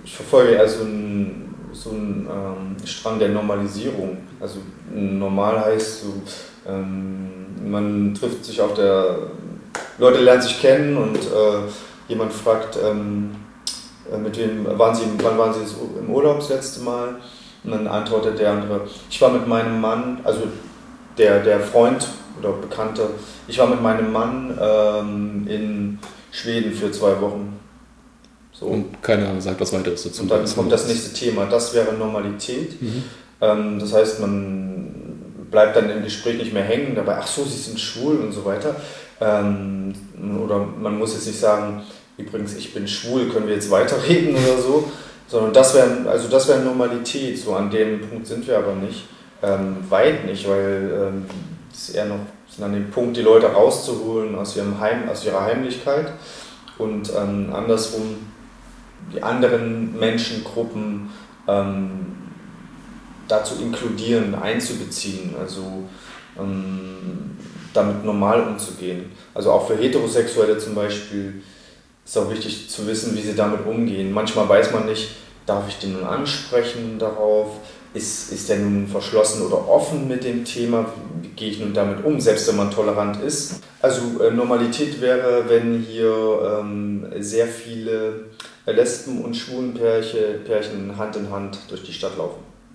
ich verfolge eher so einen Strang der Normalisierung. Also normal heißt so, man trifft sich auf der, Leute lernen sich kennen und jemand fragt, mit wem wann waren Sie im Urlaub das letzte Mal? Und dann antwortet der andere, ich war mit meinem Mann, also der Freund oder Bekannte, ich war mit meinem Mann in Schweden für 2 Wochen. So. Und keiner sagt was weiteres dazu. Und dann kommt das nächste Thema, das wäre Normalität. Das heißt, man bleibt dann im Gespräch nicht mehr hängen dabei, ach so, Sie sind schwul und so weiter. Oder man muss jetzt nicht sagen, übrigens, ich bin schwul, können wir jetzt weiterreden oder so, sondern das wäre Normalität. So an dem Punkt sind wir aber nicht. Weit nicht, weil es eher noch sind an dem Punkt, die Leute rauszuholen aus ihrer Heimlichkeit und andersrum die anderen Menschengruppen dazu inkludieren, einzubeziehen, also damit normal umzugehen. Also auch für Heterosexuelle zum Beispiel ist auch wichtig zu wissen, wie sie damit umgehen. Manchmal weiß man nicht, darf ich den nun ansprechen darauf? Ist der nun verschlossen oder offen mit dem Thema? Wie gehe ich nun damit um, selbst wenn man tolerant ist? Also Normalität wäre, wenn hier sehr viele Lesben- und Schwulenpärchen Hand in Hand durch die Stadt laufen.